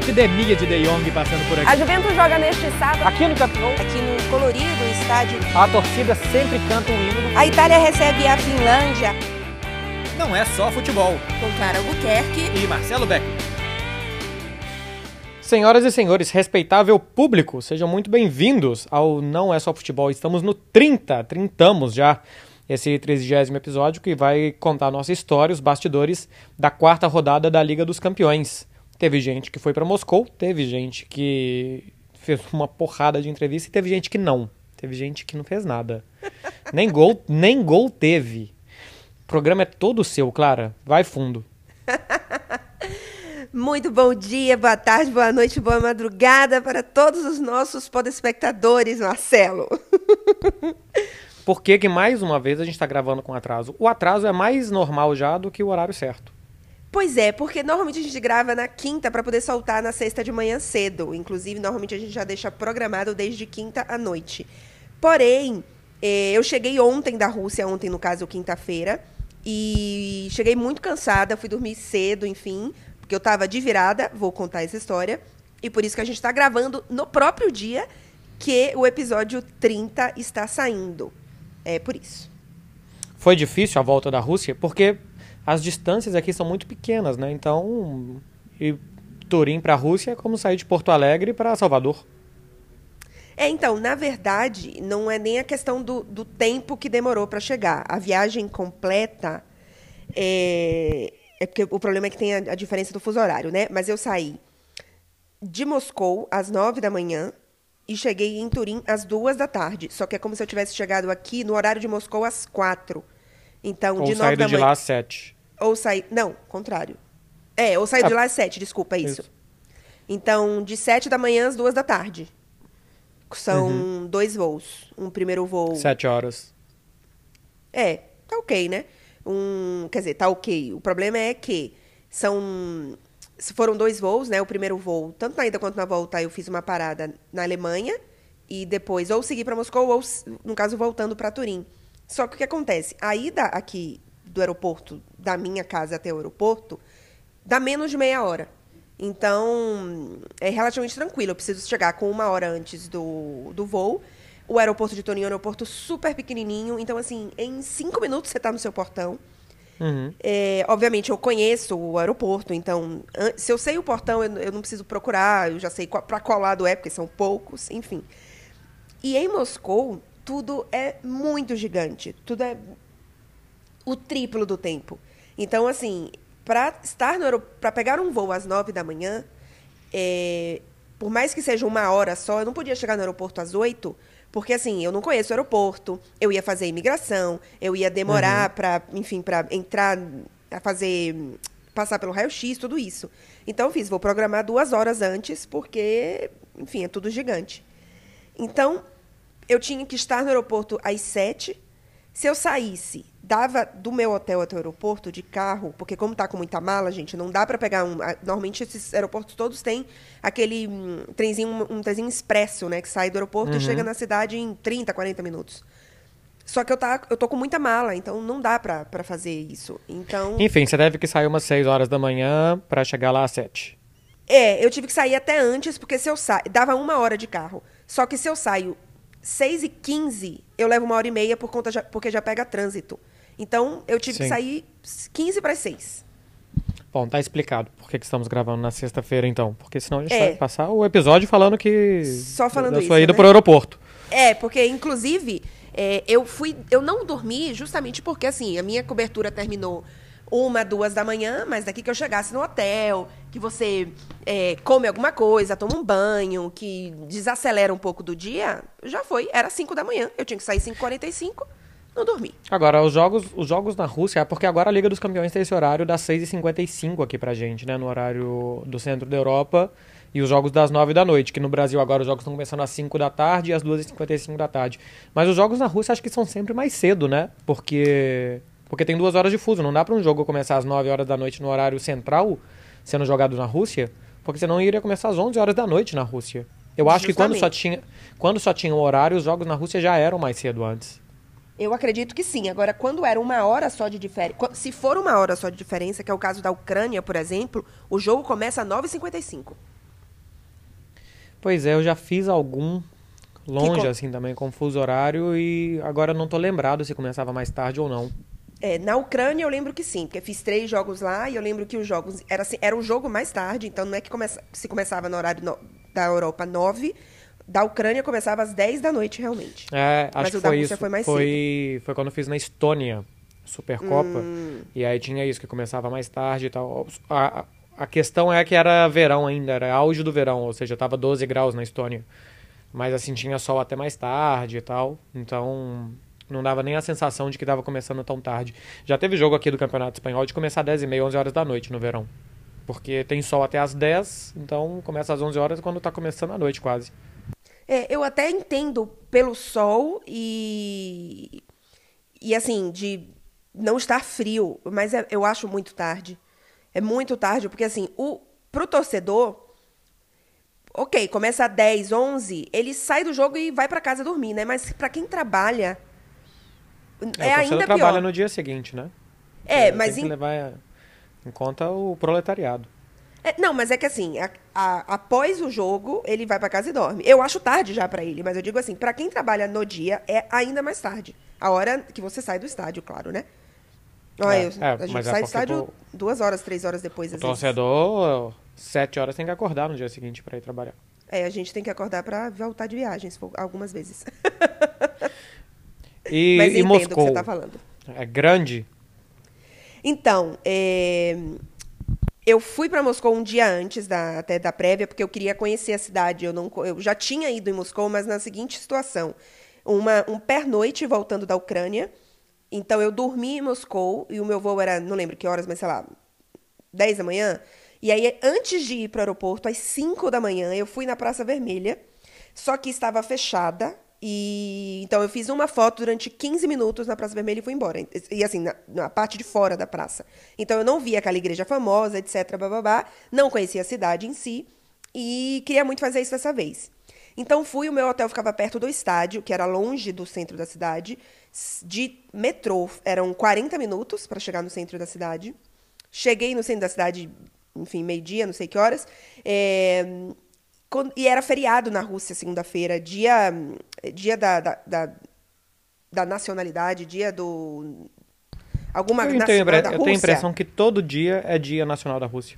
epidemia de De Jong passando por A aqui. Juventus joga neste sábado Aqui no Camp Nou, aqui no colorido estádio. a torcida sempre canta um hino. A Itália recebe a Finlândia Não é só futebol. com Clara Albuquerque. E Marcelo Beck. Senhoras e senhores, respeitável público, sejam muito bem-vindos ao Não É Só Futebol. Estamos no trintamos já esse 30º episódio que vai contar a nossa história, os bastidores da 4ª rodada da Liga dos Campeões. Teve gente que foi para Moscou, teve gente que fez uma porrada de entrevista e teve gente que não. Teve gente que não fez nada. Nem gol teve. O programa é todo seu, Clara. Vai fundo. Muito bom dia, boa tarde, boa noite, boa madrugada para todos os nossos podespectadores, Marcelo. Por que mais uma vez a gente está gravando com atraso? O atraso é mais normal já do que o horário certo. Pois é, porque normalmente a gente grava na quinta para poder soltar na sexta de manhã cedo. Inclusive, normalmente a gente já deixa programado desde quinta à noite. Porém, eu cheguei ontem da Rússia, ontem no caso quinta-feira, e cheguei muito cansada, fui dormir cedo, enfim, porque eu estava de virada, vou contar essa história, e por isso que a gente está gravando no próprio dia que o episódio 30 está saindo. É por isso. Foi difícil a volta da Rússia, porque as distâncias aqui são muito pequenas, né? Então, ir Turim para a Rússia é como sair de Porto Alegre para Salvador. Então, na verdade, não é nem a questão do tempo que demorou para chegar. A viagem completa é porque o problema é que tem a diferença do fuso horário, né? Mas eu saí de Moscou às 9 da manhã e cheguei em Turim às 2 da tarde. Só que é como se eu tivesse chegado aqui no horário de Moscou às 4. Então, Ou de 9 saído da de manhã. lá às 7. Ou sair. Não, contrário. Ou sair de lá às 7, desculpa, é isso. Então, de 7 da manhã às 2 da tarde. São 2 voos. Um primeiro voo. 7 horas. Tá ok, né? Quer dizer, tá ok. O problema é que foram 2 voos, né? O primeiro voo, tanto na ida quanto na volta, eu fiz uma parada na Alemanha e depois ou segui para Moscou ou, no caso, voltando para Turim. Só que o que acontece? A ida aqui do aeroporto, da minha casa até o aeroporto, dá menos de meia hora. Então, é relativamente tranquilo. Eu preciso chegar com 1 hora antes do voo. O aeroporto de Turim é um aeroporto super pequenininho. Então, assim, em 5 minutos você está no seu portão. Obviamente, eu conheço o aeroporto. Então, se eu sei o portão, eu não preciso procurar. Eu já sei para qual lado é, porque são poucos. Enfim. E em Moscou, tudo é muito gigante. Tudo é o triplo do tempo. Então, assim, para pegar um voo às 9 da manhã, por mais que seja 1 hora só, eu não podia chegar no aeroporto às 8, porque, assim, eu não conheço o aeroporto, eu ia fazer imigração, eu ia demorar para entrar, passar pelo raio-x, tudo isso. Então, vou programar 2 horas antes, porque, enfim, é tudo gigante. Então, eu tinha que estar no aeroporto às 7. Se eu saísse, dava do meu hotel até o aeroporto de carro, porque como tá com muita mala, gente, não dá para pegar normalmente esses aeroportos todos têm aquele trenzinho expresso, né, que sai do aeroporto e chega na cidade em 30, 40 minutos. Só que eu tô com muita mala, então não dá para fazer isso. Então, Enfim, você deve que sair umas 6 horas da manhã para chegar lá às 7. eu tive que sair até antes, porque se eu dava 1 hora de carro. Só que se eu saio 6h15, eu levo 1 hora e meia porque já pega trânsito. Então, eu tive que sair 15 para as 6. Bom, tá explicado por que estamos gravando na sexta-feira, então. Porque senão a gente vai passar o episódio falando que... Só falando da sua isso, ida né? pro aeroporto. Porque, inclusive, eu não dormi justamente porque, assim, a minha cobertura terminou 1, 2 da manhã, mas daqui que eu chegasse no hotel, que você come alguma coisa, toma um banho, que desacelera um pouco do dia, já foi. Era 5 da manhã. Eu tinha que sair 5h45, não dormi. Agora, os jogos na Rússia, porque agora a Liga dos Campeões tem esse horário das 6h55 aqui pra gente, né? No horário do centro da Europa. E os jogos das 9 da noite, que no Brasil agora os jogos estão começando às 5 da tarde e às 2h55 da tarde. Mas os jogos na Rússia acho que são sempre mais cedo, né? Porque tem 2 horas de fuso. Não dá pra um jogo começar às 9 horas da noite no horário central, sendo jogado na Rússia, porque senão iria começar às 11 horas da noite na Rússia. Eu acho que quando só tinha o horário, os jogos na Rússia já eram mais cedo antes. Eu acredito que sim. Agora, quando era 1 hora só de diferença... Se for 1 hora só de diferença, que é o caso da Ucrânia, por exemplo, o jogo começa às 9h55. Pois é, eu já fiz algum Que longe, assim, também, com fuso horário, e agora eu não tô lembrado se começava mais tarde ou não. Na Ucrânia eu lembro que sim, porque eu fiz 3 jogos lá e eu lembro que os jogos era assim, era um jogo mais tarde, então não é que se começava no horário da Europa 9, da Ucrânia começava às 10 da noite realmente. É, acho Mas que o da foi Rússia isso. foi mais cedo. Foi quando eu fiz na Estônia, Supercopa, e aí tinha isso, que começava mais tarde e tal. A questão é que era verão ainda, era auge do verão, ou seja, tava 12 graus na Estônia. Mas assim, tinha sol até mais tarde e tal, então não dava nem a sensação de que tava começando tão tarde. Já teve jogo aqui do Campeonato Espanhol de começar às 10h30, 11 horas da noite no verão. Porque tem sol até às 10, então começa às 11 horas quando tá começando a noite quase. Eu até entendo pelo sol e assim, de não estar frio, mas eu acho muito tarde. É muito tarde, porque assim, pro torcedor, ok, começa às 10, 11, ele sai do jogo e vai pra casa dormir, né? Mas pra quem trabalha, É, o é torcedor ainda trabalha pior. no dia seguinte, né? Tem Mas que levar em conta o proletariado. não, mas é que assim, após o jogo, ele vai pra casa e dorme. Eu acho tarde já pra ele, mas eu digo assim, pra quem trabalha no dia, é ainda mais tarde. A hora que você sai do estádio, claro, né? Olha, a gente Mas é sai do porque estádio 2 horas, 3 horas depois, o às vezes. torcedor, 7 horas tem que acordar no dia seguinte pra ir trabalhar. A gente tem que acordar pra voltar de viagem, algumas vezes. Mas E entendo o que você tá Moscou? falando. É grande? Então, eu fui para Moscou um dia antes até da prévia, porque eu queria conhecer a cidade. Eu já tinha ido em Moscou, mas na seguinte situação: um pernoite voltando da Ucrânia. Então eu dormi em Moscou e o meu voo era, não lembro que horas, mas sei lá, 10 da manhã. E aí, antes de ir para o aeroporto, às 5 da manhã, eu fui na Praça Vermelha, só que estava fechada. E então eu fiz uma foto durante 15 minutos na Praça Vermelha e fui embora. E assim, na parte de fora da praça. Então eu não vi aquela igreja famosa, etc, bababá, não conhecia a cidade em si e queria muito fazer isso dessa vez. Então fui, o meu hotel ficava perto do estádio, que era longe do centro da cidade. De metrô, eram 40 minutos para chegar no centro da cidade. Cheguei no centro da cidade, enfim, meio-dia, não sei que horas. E era feriado na Rússia, segunda-feira, dia da nacionalidade, dia do. Alguma nacional da Eu tenho a Rússia. impressão que todo dia é dia nacional da Rússia.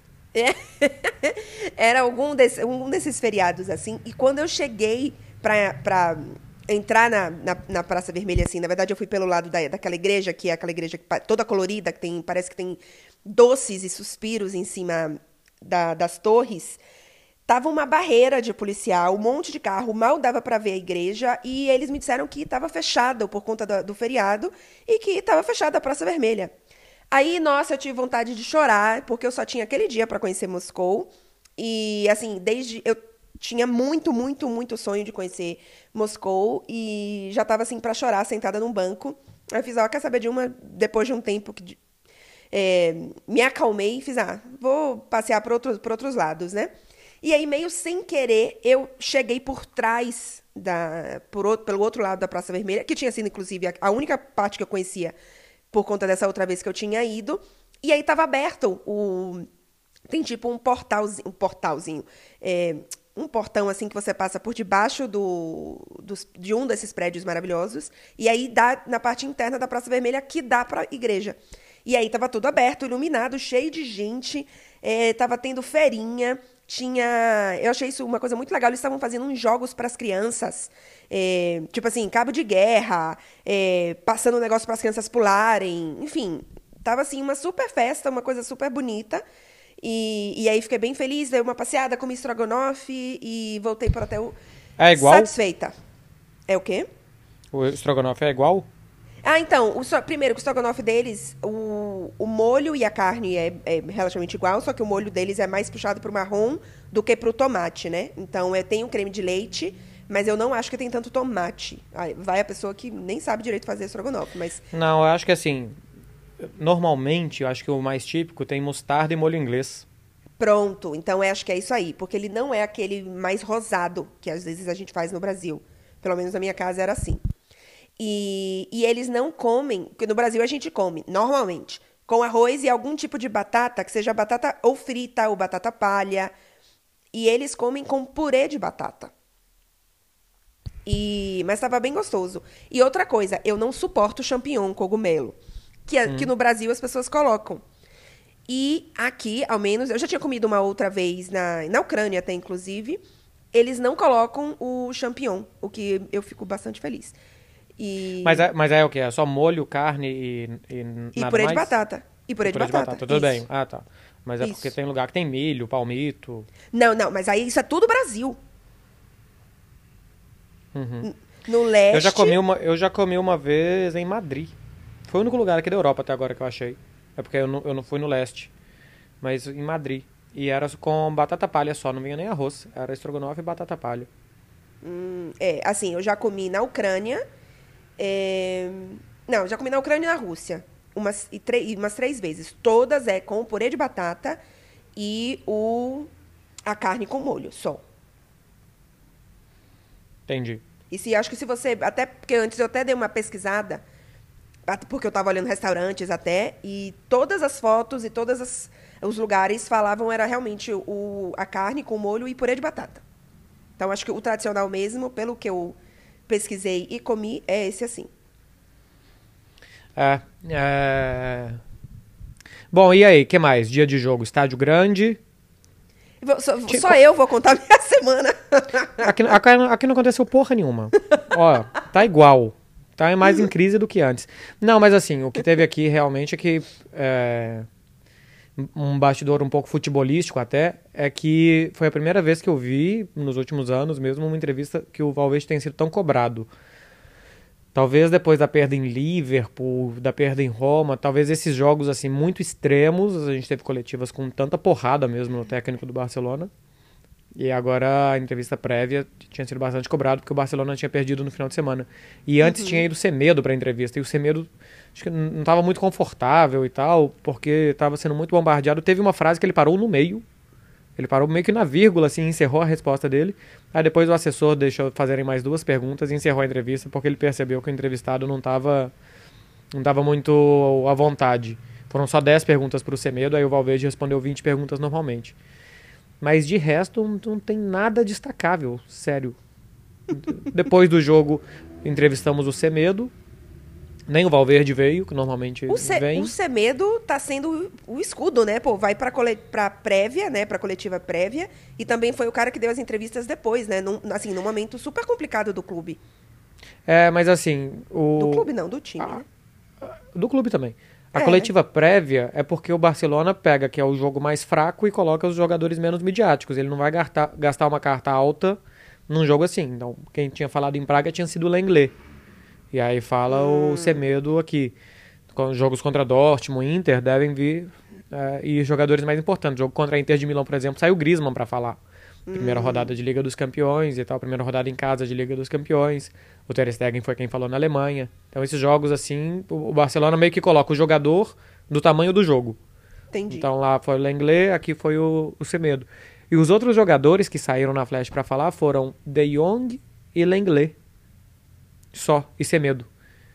Era um desses feriados, assim. E quando eu cheguei pra entrar na Praça Vermelha, assim, na verdade eu fui pelo lado daquela igreja, que é aquela igreja toda colorida, que parece que tem doces e suspiros em cima das torres. Tava uma barreira de policial, um monte de carro, mal dava para ver a igreja e eles me disseram que estava fechado por conta do feriado e que estava fechada a Praça Vermelha. Aí, nossa, eu tive vontade de chorar porque eu só tinha aquele dia para conhecer Moscou e assim, desde eu tinha muito, muito, muito sonho de conhecer Moscou e já estava assim para chorar sentada num banco. Aí eu fiz, ó, quer saber de uma depois de um tempo que me acalmei e fiz, vou passear por outros lados, né? E aí, meio sem querer, eu cheguei por trás, pelo outro lado da Praça Vermelha, que tinha sido, inclusive, a única parte que eu conhecia por conta dessa outra vez que eu tinha ido. E aí estava aberto tem tipo um portalzinho. Um portão, assim, que você passa por debaixo de um desses prédios maravilhosos. E aí dá na parte interna da Praça Vermelha que dá para a igreja. E aí estava tudo aberto, iluminado, cheio de gente. Tava tendo feirinha. Eu achei isso uma coisa muito legal. Eles estavam fazendo uns jogos para as crianças, tipo assim, cabo de guerra, passando um negócio para as crianças pularem, enfim, tava assim uma super festa, uma coisa super bonita. E aí fiquei bem feliz, dei uma passeada, comi estrogonofe e voltei para o hotel É igual? satisfeita. É o quê? O estrogonofe é igual? Então, primeiro, o estrogonofe deles, o molho e a carne é relativamente igual, só que o molho deles é mais puxado pro marrom do que pro tomate, né? Então, tem um creme de leite, mas eu não acho que tem tanto tomate. Aí, vai a pessoa que nem sabe direito fazer estrogonofe, mas Não, eu acho que assim, normalmente, eu acho que o mais típico tem mostarda e molho inglês. pronto. Então, eu acho que é isso aí, porque ele não é aquele mais rosado que às vezes a gente faz no Brasil. Pelo menos na minha casa era assim. E eles não comem, porque no Brasil a gente come, normalmente, com arroz e algum tipo de batata, que seja batata ou frita ou batata palha. E eles comem com purê de batata. Mas estava bem gostoso. E outra coisa, eu não suporto champignon, cogumelo. Que no Brasil as pessoas colocam. E aqui, ao menos, eu já tinha comido uma outra vez, na Ucrânia até, inclusive, eles não colocam o champignon, o que eu fico bastante feliz. Mas é o quê? É só molho, carne e nada purê mais? de batata. E purê de batata. Tudo isso. bem. Ah, tá. Mas é Isso. porque tem lugar que tem milho, palmito. Não, mas aí isso é tudo Brasil. No leste... Eu já comi uma vez em Madrid. Foi o único lugar aqui da Europa até agora que eu achei. É porque eu não fui no leste. Mas em Madrid. E era com batata palha só, não vinha nem arroz. Era estrogonofe e batata palha. assim, eu já comi na Ucrânia. Não, já comi na Ucrânia e na Rússia. Umas 3 vezes. Todas com purê de batata e a carne com molho, só. Entendi. Acho que se você... Até porque antes eu até dei uma pesquisada, porque eu estava olhando restaurantes até, e todas as fotos e os lugares falavam era realmente a carne com molho e purê de batata. Então, acho que o tradicional mesmo, pelo que eu pesquisei e comi, é esse assim. Bom, e aí, o que mais? Dia de jogo, estádio grande. Só eu vou contar minha semana. Aqui não aconteceu porra nenhuma. Ó, tá igual. Tá mais em crise do que antes. Não, mas assim, o que teve aqui realmente é que... um bastidor um pouco futebolístico até, é que foi a primeira vez que eu vi, nos últimos anos mesmo, uma entrevista que o Valverde tem sido tão cobrado. Talvez depois da perda em Liverpool, da perda em Roma, talvez esses jogos assim muito extremos, a gente teve coletivas com tanta porrada mesmo no técnico do Barcelona. E agora a entrevista prévia tinha sido bastante cobrado porque o Barcelona tinha perdido no final de semana. E antes tinha ido Semedo para a entrevista, e o Semedo acho que não estava muito confortável e tal, porque estava sendo muito bombardeado. Teve uma frase que ele parou no meio. Ele parou meio que na vírgula, assim, encerrou a resposta dele. Aí depois o assessor deixou fazerem mais 2 perguntas e encerrou a entrevista, porque ele percebeu que o entrevistado não estava muito à vontade. Foram só 10 perguntas para o Semedo, aí o Valverde respondeu 20 perguntas normalmente. Mas de resto não tem nada destacável, sério. Depois do jogo entrevistamos o Semedo. Nem o Valverde veio, que normalmente vem. O Semedo tá sendo o escudo, né? Pô, vai pra prévia, né? Pra coletiva prévia. E também foi o cara que deu as entrevistas depois, né? Num momento super complicado do clube. Mas assim... Do clube não, do time, né? Do clube também. A coletiva prévia é porque o Barcelona pega, que é o jogo mais fraco, e coloca os jogadores menos midiáticos. Ele não vai gastar uma carta alta num jogo assim. Então, quem tinha falado em Praga tinha sido o Lenglet. E aí fala o Semedo aqui. Jogos contra Dortmund, Inter, devem vir e jogadores mais importantes. Jogo contra a Inter de Milão, por exemplo, saiu o Griezmann para falar. Primeira rodada de Liga dos Campeões e tal. Primeira rodada em casa de Liga dos Campeões. O Ter Stegen foi quem falou na Alemanha. Então esses jogos assim, o Barcelona meio que coloca o jogador do tamanho do jogo. Entendi. Então lá foi o Lenglet, aqui foi o Semedo. E os outros jogadores que saíram na Flash para falar foram De Jong e Lenglet. Só, e Semedo.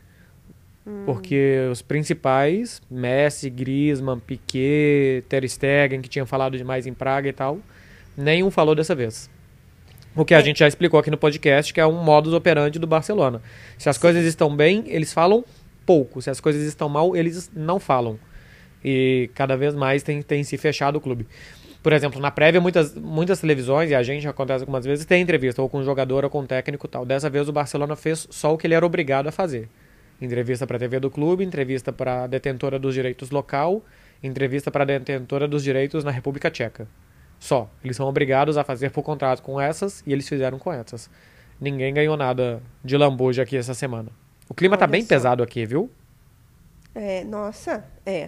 Porque os principais, Messi, Griezmann, Piqué, Ter Stegen, que tinham falado demais em Praga e tal, nenhum falou dessa vez. O que a gente já explicou aqui no podcast, que é um modus operandi do Barcelona. Se as coisas estão bem, eles falam pouco. Se as coisas estão mal, eles não falam. E cada vez mais tem se fechado o clube. Por exemplo, na prévia, muitas televisões, e a gente acontece algumas vezes, tem entrevista, ou com o jogador, ou com o técnico e tal. Dessa vez o Barcelona fez só o que ele era obrigado a fazer. Entrevista para a TV do clube, entrevista para a detentora dos direitos local, entrevista para a detentora dos direitos na República Tcheca. Só. Eles são obrigados a fazer por contrato com essas, e eles fizeram com essas. Ninguém ganhou nada de lambuja aqui essa semana. O clima tá bem pesado aqui, viu? Nossa,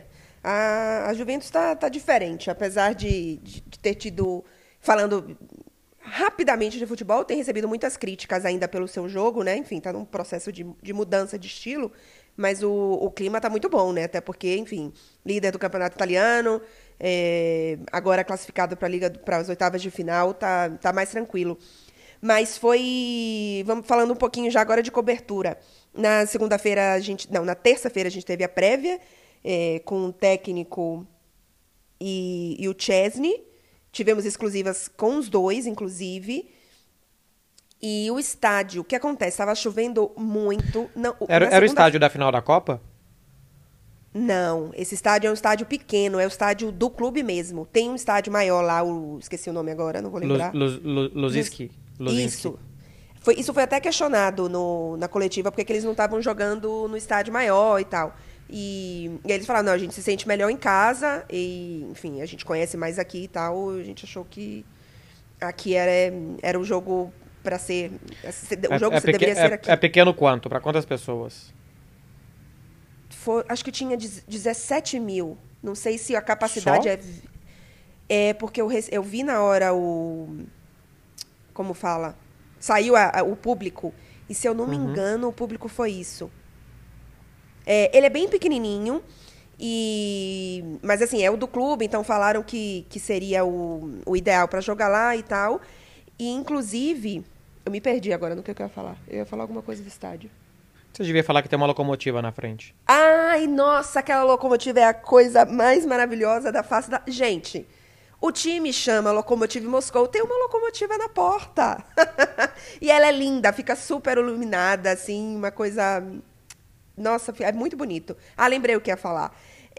A Juventus tá diferente, apesar de ter tido, falando rapidamente de futebol, tem recebido muitas críticas ainda pelo seu jogo, né? Enfim, tá num processo de mudança de estilo, mas o clima tá muito bom, né? Até porque, enfim, líder do campeonato italiano, agora classificado para as oitavas de final, tá mais tranquilo. Mas vamos falando um pouquinho já agora de cobertura. Na segunda-feira, na terça-feira a gente teve a prévia, com o técnico e o Chesney, Tivemos exclusivas com os dois, inclusive. E o estádio, o que acontece? Estava chovendo muito. Não, Era o estádio da final da Copa? Não, esse estádio é um estádio pequeno, é o estádio do clube mesmo. Tem um estádio maior lá, esqueci o nome agora, não vou lembrar. Luzinski. Isso. Isso foi até questionado na coletiva, porque que eles não estavam jogando no estádio maior e tal. E eles falaram, não, a gente se sente melhor em casa, e, enfim, a gente conhece mais aqui e tal. A gente achou que aqui era o jogo para ser. O jogo deveria ser aqui. É pequeno quanto? Para quantas pessoas? Acho que tinha 17 mil. Não sei se a capacidade Só? é porque eu vi na hora como fala? Saiu o público. E se eu não me engano, o público foi isso. Ele é bem pequenininho. Mas assim, é o do clube, então falaram que seria o ideal para jogar lá e tal. E inclusive, eu me perdi agora no que eu ia falar. Eu ia falar alguma coisa do estádio. Você devia falar que tem uma locomotiva na frente. Ai, nossa, aquela locomotiva é a coisa mais maravilhosa da face da... Gente, o time chama Lokomotiv Moscou, tem uma locomotiva na porta. E ela é linda, fica super iluminada, assim, uma coisa... Nossa, é muito bonito. Ah, lembrei o que ia falar.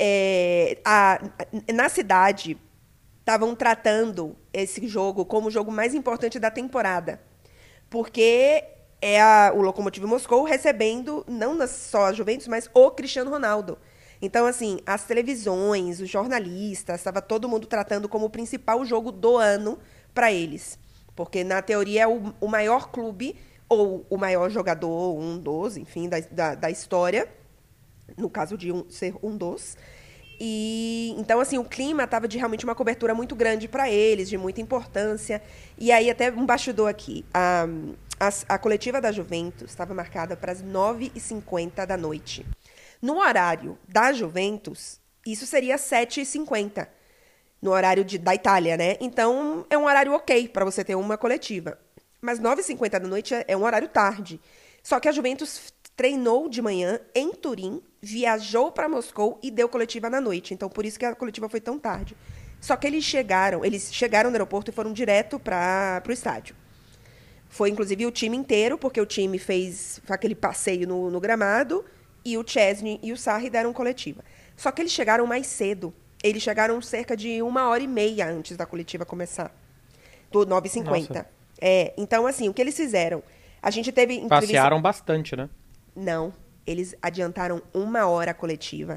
Na cidade, estavam tratando esse jogo como o jogo mais importante da temporada. Porque o Lokomotiv Moscou recebendo, não só a Juventus, mas o Cristiano Ronaldo. Então, assim, as televisões, os jornalistas, estava todo mundo tratando como o principal jogo do ano para eles. Porque, na teoria, é o maior clube, ou o maior jogador, um dos, enfim, da história. No caso de ser um dos. E então, assim, o clima estava de realmente uma cobertura muito grande para eles, de muita importância. E aí, até um bastidor aqui. A coletiva da Juventus estava marcada para as 9h50 da noite. No horário da Juventus, isso seria 7h50. No horário da Itália, né? Então, é um horário ok para você ter uma coletiva. Mas 9h50 da noite é um horário tarde. Só que a Juventus treinou de manhã em Turim, viajou para Moscou e deu coletiva na noite. Então, por isso que a coletiva foi tão tarde. Só que eles chegaram no aeroporto e foram direto para o estádio. Foi, inclusive, o time inteiro, porque o time fez aquele passeio no gramado, e o Chesney e o Sarri deram coletiva. Só que eles chegaram mais cedo. Eles chegaram cerca de 1h30 antes da coletiva começar. Do 9h50. Então, assim, o que eles fizeram? A gente teve entrevista... Passearam bastante, né? Não. Eles adiantaram 1 hora a coletiva.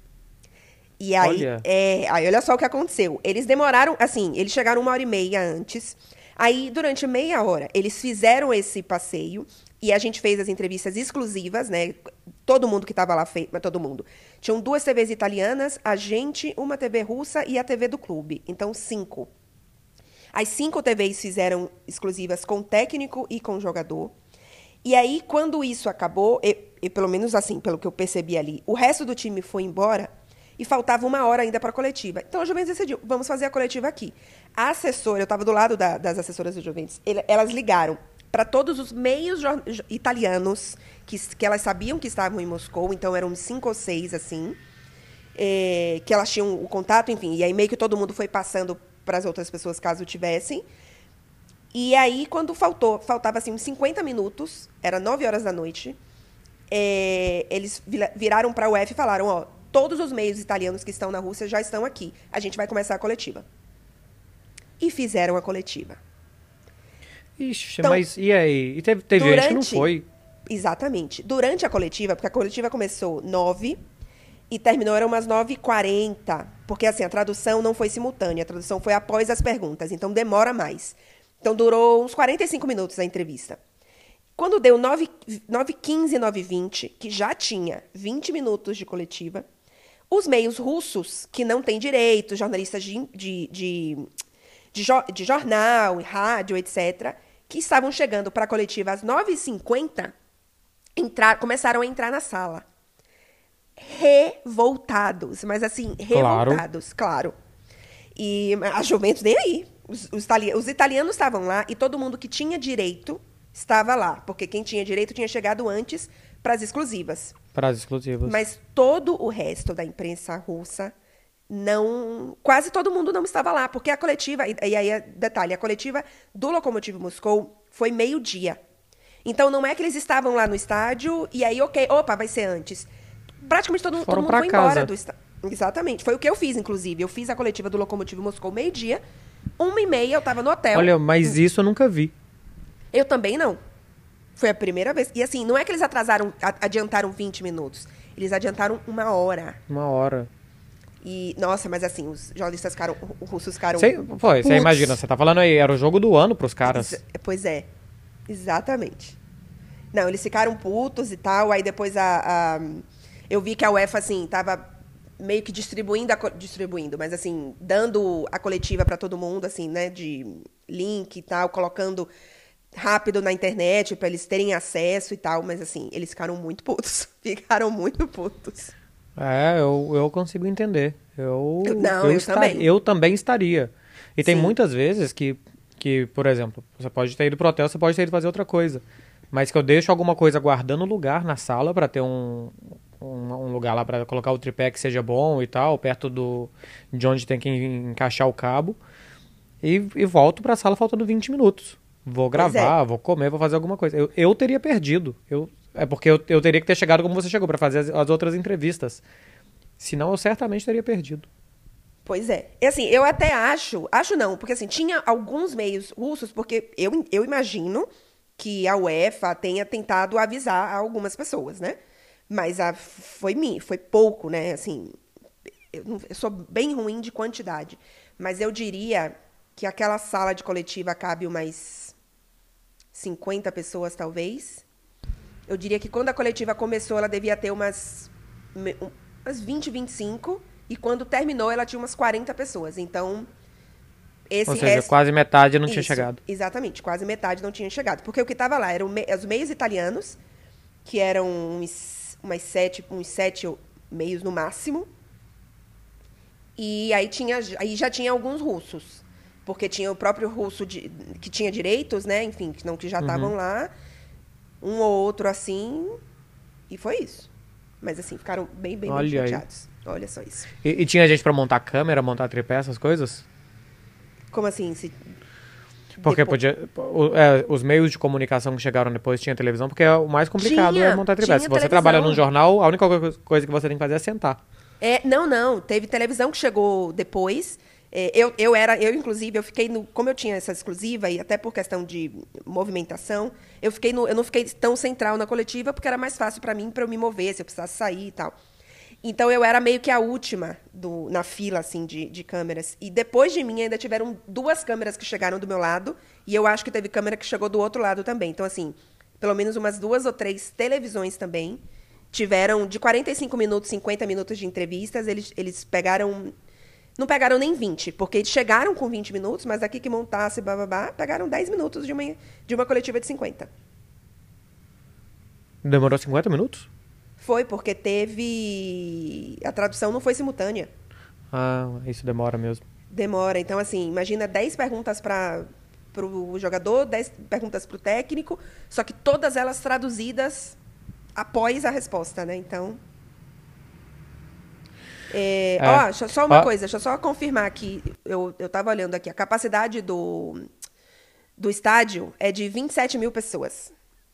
E aí, olha só o que aconteceu. Eles demoraram, assim, eles chegaram 1h30 antes. Aí, durante meia hora, eles fizeram esse passeio e a gente fez as entrevistas exclusivas, né? Todo mundo que estava lá fez, mas todo mundo. Tinham 2 TVs italianas, a gente, uma TV russa e a TV do clube. Então, 5. As 5 TVs fizeram exclusivas com técnico e com jogador. E aí, quando isso acabou, e pelo menos assim, pelo que eu percebi ali, o resto do time foi embora e faltava 1 hora ainda para a coletiva. Então, a Juventus decidiu, vamos fazer a coletiva aqui. A assessora, eu estava do lado das assessoras da Juventus, elas ligaram para todos os meios italianos que elas sabiam que estavam em Moscou, então eram 5 ou 6, assim, que elas tinham o contato, enfim, e aí meio que todo mundo foi passando para as outras pessoas, caso tivessem. E aí, quando faltava assim, uns 50 minutos, era 9 horas da noite, eles viraram para a UEFA e falaram, ó, todos os meios italianos que estão na Rússia já estão aqui. A gente vai começar a coletiva. E fizeram a coletiva. Ixi, então, mas e aí? E teve gente que não foi. Exatamente. Durante a coletiva, porque a coletiva começou 9 e terminou, eram umas 9h40. Porque, assim, a tradução não foi simultânea. A tradução foi após as perguntas. Então, demora mais. Então, durou uns 45 minutos a entrevista. Quando deu 9h15, 9h20, que já tinha 20 minutos de coletiva, os meios russos, que não têm direito, jornalistas de jornal, rádio, etc., que estavam chegando para a coletiva às 9h50, começaram a entrar na sala. Revoltados, mas assim, revoltados, claro. E a Juventus nem aí. Os italianos estavam lá e todo mundo que tinha direito estava lá, porque quem tinha direito tinha chegado antes para as exclusivas. Para as exclusivas. Mas todo o resto da imprensa russa não, quase todo mundo não estava lá, porque a coletiva, e aí, detalhe, a coletiva do Lokomotiv Moscou foi meio-dia. Então, não é que eles estavam lá no estádio e aí, ok, opa, vai ser antes. Praticamente todo mundo foi embora do estádio. Exatamente. Foi o que eu fiz, inclusive. Eu fiz a coletiva do Lokomotiv Moscou meio-dia, 1h30 eu tava no hotel. Olha, mas isso eu nunca vi. Eu também não. Foi a primeira vez. E assim, não é que eles adiantaram 20 minutos. Eles adiantaram 1 hora. 1 hora. E, nossa, mas assim, os jornalistas russos ficaram... Você imagina, você tá falando aí, era o jogo do ano pros caras. Pois é, exatamente. Não, eles ficaram putos e tal, aí depois eu vi que a UEFA, assim, tava meio que distribuindo, mas assim, dando a coletiva para todo mundo, assim, né, de link e tal, colocando rápido na internet para eles terem acesso e tal, mas assim, eles ficaram muito putos. Ficaram muito putos. Eu consigo entender. Eu também. Eu também estaria. E tem muitas vezes que, por exemplo, você pode ter ido pro hotel, você pode ter ido fazer outra coisa. Mas que eu deixo alguma coisa guardando lugar na sala para ter um lugar lá para colocar o tripé que seja bom e tal, perto de onde tem que encaixar o cabo. E volto pra sala faltando 20 minutos. Vou gravar, vou comer, vou fazer alguma coisa. Eu teria perdido. É porque eu teria que ter chegado como você chegou, pra fazer as outras entrevistas. Senão eu certamente teria perdido. Pois é. E assim, eu até acho não, porque assim, tinha alguns meios russos, porque eu imagino que a UEFA tenha tentado avisar algumas pessoas, né? Mas foi pouco, né? Assim, eu sou bem ruim de quantidade, mas eu diria que aquela sala de coletiva cabe umas 50 pessoas, talvez. Eu diria que quando a coletiva começou, ela devia ter umas 20, 25. E quando terminou, ela tinha umas 40 pessoas. Então, Ou seja, quase metade não tinha Isso, chegado. Exatamente, quase metade não tinha chegado. Porque o que estava lá eram os meios italianos, que eram uns 7 meios no máximo. E aí já tinha alguns russos. Porque tinha o próprio russo que tinha direitos, né? Enfim, que já estavam lá. Um ou outro assim. E foi isso. Mas assim, ficaram bem chateados. Olha só isso. E tinha gente pra montar câmera, montar tripé, essas coisas? Como assim? Porque os meios de comunicação que chegaram depois tinha televisão, porque o mais complicado é montar tripé. Se você trabalha num jornal, a única coisa que você tem que fazer é sentar. Não. Teve televisão que chegou depois. Inclusive, eu fiquei como eu tinha essa exclusiva, e até por questão de movimentação, eu não fiquei tão central na coletiva, porque era mais fácil para mim, para eu me mover, se eu precisasse sair e tal. Então, eu era meio que a última na fila, assim, de câmeras. E depois de mim, ainda tiveram 2 câmeras que chegaram do meu lado, e eu acho que teve câmera que chegou do outro lado também. Então, assim, pelo menos umas 2 ou 3 televisões também tiveram de 45 minutos, 50 minutos de entrevistas, eles pegaram... Não pegaram nem 20, porque eles chegaram com 20 minutos, mas daqui que montasse, pegaram 10 minutos de uma coletiva de 50. Demorou 50 minutos? Foi, porque teve... A tradução não foi simultânea. Isso demora mesmo. Demora. Então, assim, imagina 10 perguntas para o jogador, 10 perguntas para o técnico, só que todas elas traduzidas após a resposta, né? Então... só uma coisa, deixa eu só confirmar aqui. Eu estava olhando aqui. A capacidade do estádio é de 27 mil pessoas.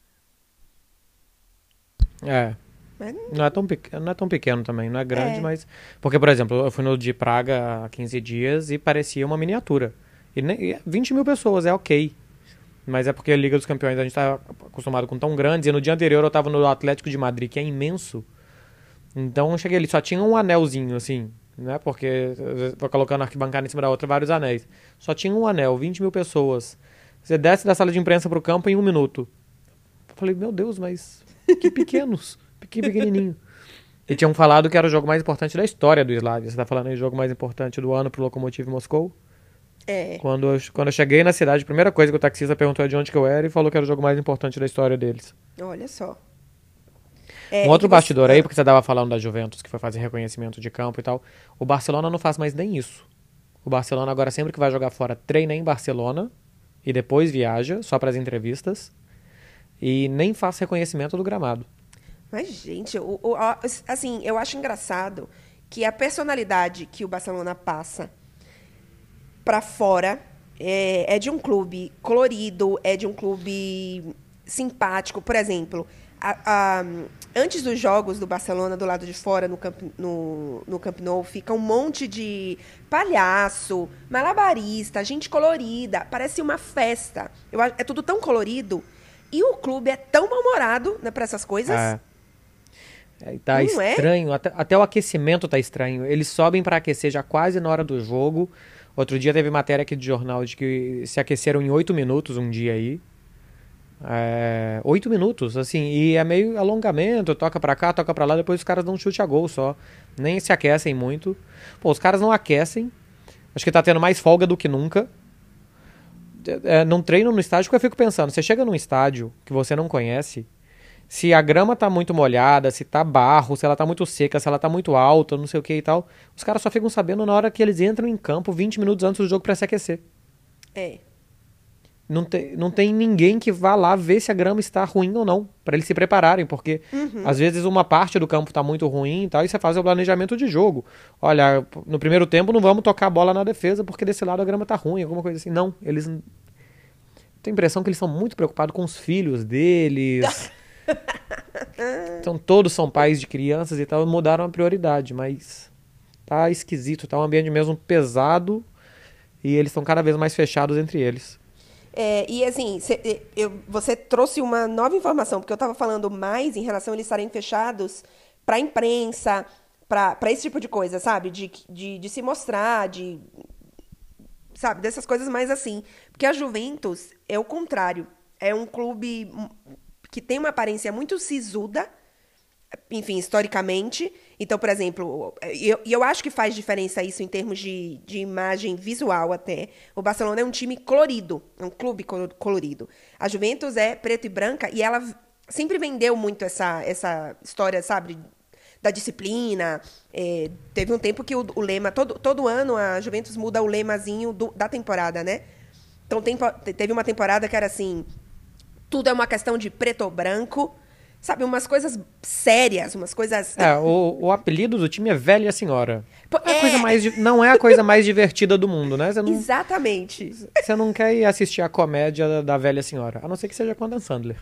Não é tão pequeno também, não é grande, mas... Porque, por exemplo, eu fui no de Praga há 15 dias e parecia uma miniatura. E 20 mil pessoas, é ok. Mas é porque a Liga dos Campeões a gente tá acostumado com tão grandes. E no dia anterior eu estava no Atlético de Madrid, que é imenso. Então eu cheguei ali, só tinha um anelzinho, assim, né? Porque vou colocando arquibancada em cima da outra, vários anéis. Só tinha um anel, 20 mil pessoas. Você desce da sala de imprensa pro campo em 1 minuto. Eu falei, meu Deus, mas que pequenos, que pequenininho. E tinham falado que era o jogo mais importante da história do Slavia. Você tá falando aí o jogo mais importante do ano pro Lokomotiv Moscou? Quando eu cheguei na cidade, a primeira coisa que o taxista perguntou de onde que eu era e falou que era o jogo mais importante da história deles. Olha só. Um outro bastidor aí, porque você estava falando da Juventus, que foi fazer reconhecimento de campo e tal. O Barcelona não faz mais nem isso. O Barcelona agora, sempre que vai jogar fora, treina em Barcelona e depois viaja, só para as entrevistas. E nem faz reconhecimento do gramado. Mas, gente, assim, eu acho engraçado que a personalidade que o Barcelona passa para fora é de um clube colorido, é de um clube simpático. Por exemplo, antes dos jogos do Barcelona, do lado de fora, no Camp Nou, fica um monte de palhaço, malabarista, gente colorida. Parece uma festa. É tudo tão colorido. E o clube é tão mal-humorado, né, para essas coisas. Tá Não é? estranho. Até o aquecimento tá estranho. Eles sobem para aquecer já quase na hora do jogo. Outro dia teve matéria aqui de jornal de que se aqueceram em 8 minutos um dia aí. 8 minutos, assim, e é meio alongamento, toca pra cá, toca pra lá, depois os caras dão um chute a gol só. Nem se aquecem muito. Pô, os caras não aquecem. Acho que tá tendo mais folga do que nunca. Não treino no estádio, porque eu fico pensando, você chega num estádio que você não conhece, se a grama tá muito molhada, se tá barro, se ela tá muito seca, se ela tá muito alta, não sei o que e tal, os caras só ficam sabendo na hora que eles entram em campo 20 minutos antes do jogo pra se aquecer. Não tem ninguém que vá lá ver se a grama está ruim ou não, pra eles se prepararem, porque às vezes uma parte do campo tá muito ruim e tal, e você faz o planejamento de jogo. Olha, no primeiro tempo não vamos tocar a bola na defesa porque desse lado a grama tá ruim, alguma coisa assim. Não, eles... Tenho a impressão que eles são muito preocupados com os filhos deles. Então todos são pais de crianças e tal, mudaram a prioridade, mas tá esquisito, tá um ambiente mesmo pesado e eles estão cada vez mais fechados entre eles. E assim, você trouxe uma nova informação, porque eu estava falando mais em relação a eles estarem fechados para a imprensa, para esse tipo de coisa, sabe? De se mostrar, sabe? Dessas coisas mais assim. Porque a Juventus é o contrário. É um clube que tem uma aparência muito sisuda, enfim, historicamente. Então, por exemplo, eu acho que faz diferença isso em termos de imagem visual até. O Barcelona é um time colorido, é um clube colorido. A Juventus é preto e branca e ela sempre vendeu muito essa história, sabe, da disciplina. Teve um tempo que o lema, todo ano a Juventus muda o lemazinho da temporada, né? Então teve uma temporada que era assim, tudo é uma questão de preto ou branco. Sabe, umas coisas sérias, umas coisas... O apelido do time é Velha Senhora. Não é a coisa mais divertida do mundo, né? Exatamente. Você não quer ir assistir a comédia da Velha Senhora, a não ser que seja com a Dan Sandler.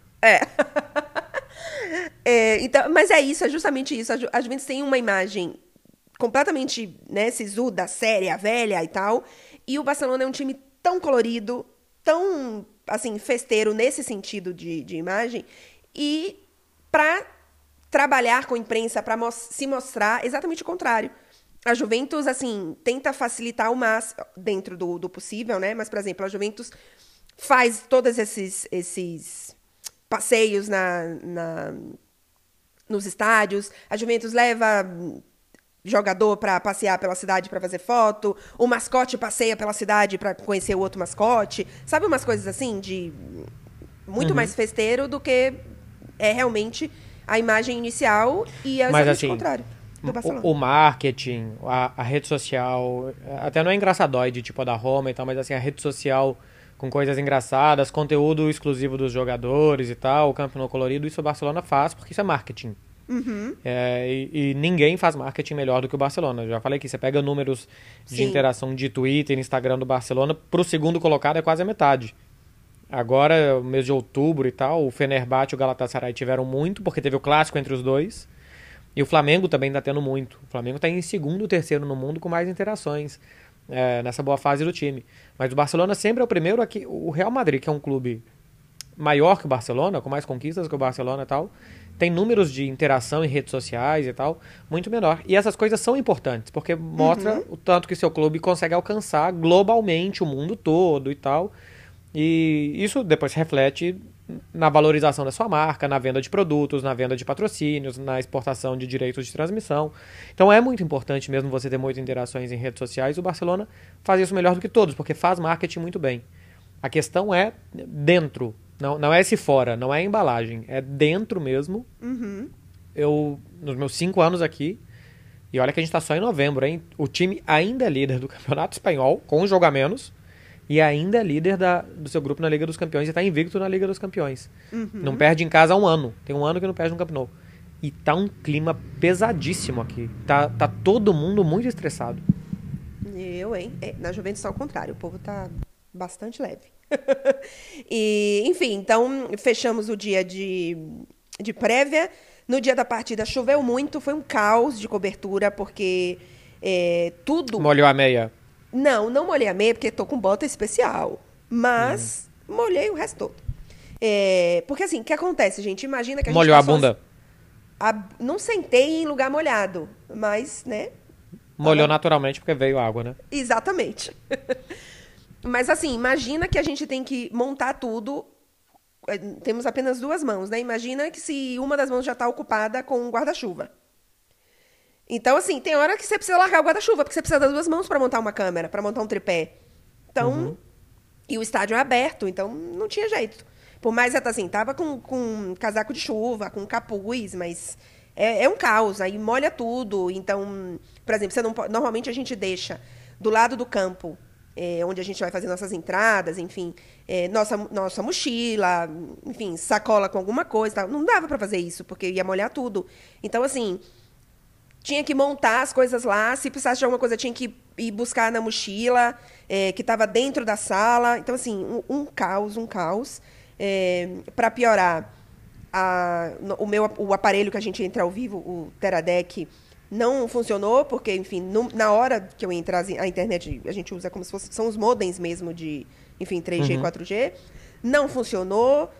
Então, mas é isso, é justamente isso. A Juventus tem uma imagem completamente, né, sisuda, séria, velha e tal. E o Barcelona é um time tão colorido, tão, assim, festeiro nesse sentido de imagem... E para trabalhar com a imprensa, para se mostrar exatamente o contrário. A Juventus, assim, tenta facilitar o máximo dentro do possível, né? Mas, por exemplo, a Juventus faz todos esses passeios nos estádios. A Juventus leva jogador para passear pela cidade para fazer foto. O mascote passeia pela cidade para conhecer o outro mascote. Sabe umas coisas assim de muito mais festeiro do que é realmente a imagem inicial e é exatamente o contrário do Barcelona. O marketing, a rede social, até não é engraçadóide, tipo a da Roma e tal, mas assim, a rede social com coisas engraçadas, conteúdo exclusivo dos jogadores e tal, o Camp Nou colorido, isso o Barcelona faz porque isso é marketing. E ninguém faz marketing melhor do que o Barcelona. Eu já falei que você pega números de interação de Twitter, Instagram do Barcelona, pro segundo colocado é quase a metade. Agora, mês de outubro e tal, o Fenerbahçe e o Galatasaray tiveram muito, porque teve o clássico entre os dois. E o Flamengo também está tendo muito. O Flamengo está em segundo ou terceiro no mundo com mais interações nessa boa fase do time. Mas o Barcelona sempre é o primeiro aqui. O Real Madrid, que é um clube maior que o Barcelona, com mais conquistas que o Barcelona e tal, tem números de interação em redes sociais e tal, muito menor. E essas coisas são importantes, porque mostra o tanto que seu clube consegue alcançar globalmente o mundo todo e tal. E isso depois reflete na valorização da sua marca, na venda de produtos, na venda de patrocínios, na exportação de direitos de transmissão. Então é muito importante mesmo você ter muitas interações em redes sociais. O Barcelona faz isso melhor do que todos, porque faz marketing muito bem. A questão é dentro, não é esse fora, não é a embalagem, é dentro mesmo. Eu, nos meus 5 anos aqui, e olha que a gente está só em novembro, hein? O time ainda é líder do Campeonato Espanhol, com um jogo a menos, e ainda é líder do seu grupo na Liga dos Campeões e está invicto na Liga dos Campeões. Não perde em casa há um ano. Tem um ano que não perde no Camp Nou. E tá um clima pesadíssimo aqui. Tá todo mundo muito estressado. Hein? Na Juventus tá ao contrário, o povo tá bastante leve. E, enfim, então fechamos o dia de prévia. No dia da partida choveu muito, foi um caos de cobertura, porque tudo... Molhou a meia. Não molhei a meia, porque tô com bota especial. Mas molhei o resto todo. Porque assim, o que acontece, gente? Imagina que a gente... Molhou a bunda? Não sentei em lugar molhado, mas, né? Molhou naturalmente porque veio água, né? Exatamente. Mas assim, imagina que a gente tem que montar tudo. Temos apenas 2 mãos, né? Imagina que se uma das mãos já está ocupada com um guarda-chuva. Então, assim, tem hora que você precisa largar o guarda-chuva, porque você precisa das 2 mãos para montar uma câmera, para montar um tripé. Então, e o estádio é aberto, então não tinha jeito. Por mais assim, tava com casaco de chuva, com capuz, mas é um caos, aí molha tudo. Então, por exemplo, você não pode, normalmente a gente deixa do lado do campo, onde a gente vai fazer nossas entradas, enfim, nossa mochila, enfim, sacola com alguma coisa. Tal. Não dava para fazer isso, porque ia molhar tudo. Então, assim, tinha que montar as coisas lá. Se precisasse de alguma coisa, tinha que ir buscar na mochila, que estava dentro da sala. Então, assim, um caos. Para piorar, o aparelho que a gente entra ao vivo, o Teradek, não funcionou, porque, enfim, na hora que eu entrar, a internet a gente usa como se fosse, são os modems mesmo de, enfim, 3G e 4G. Não funcionou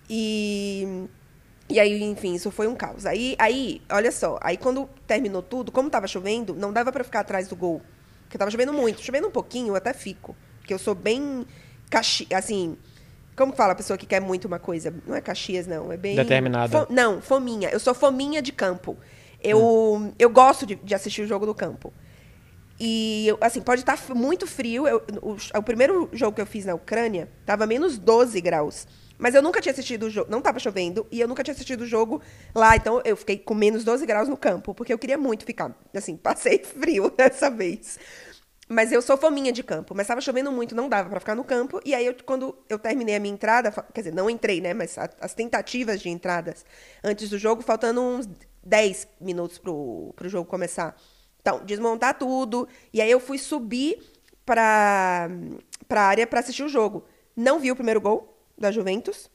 e aí, enfim, isso foi um caos. Aí, olha só, aí quando terminou tudo, como estava chovendo, não dava para ficar atrás do gol, porque estava chovendo muito. Chovendo um pouquinho, eu até fico, porque eu sou bem, assim... Como fala a pessoa que quer muito uma coisa? Não é Caxias, não. É bem... Determinada. Não, fominha. Eu sou fominha de campo. Eu gosto de assistir o jogo do campo. E, assim, pode estar muito frio. O primeiro jogo que eu fiz na Ucrânia estava menos 12 graus. Mas eu nunca tinha assistido o jogo. Não estava chovendo. E eu nunca tinha assistido o jogo lá. Então, eu fiquei com menos 12 graus no campo. Porque eu queria muito ficar. Assim, passei frio dessa vez. Mas eu sou fominha de campo. Mas estava chovendo muito, não dava para ficar no campo. E aí, quando eu terminei a minha entrada... Quer dizer, não entrei, né? Mas as tentativas de entradas antes do jogo, faltando uns 10 minutos pro jogo começar. Então, desmontar tudo. E aí, eu fui subir pra área para assistir o jogo. Não vi o primeiro gol da Juventus.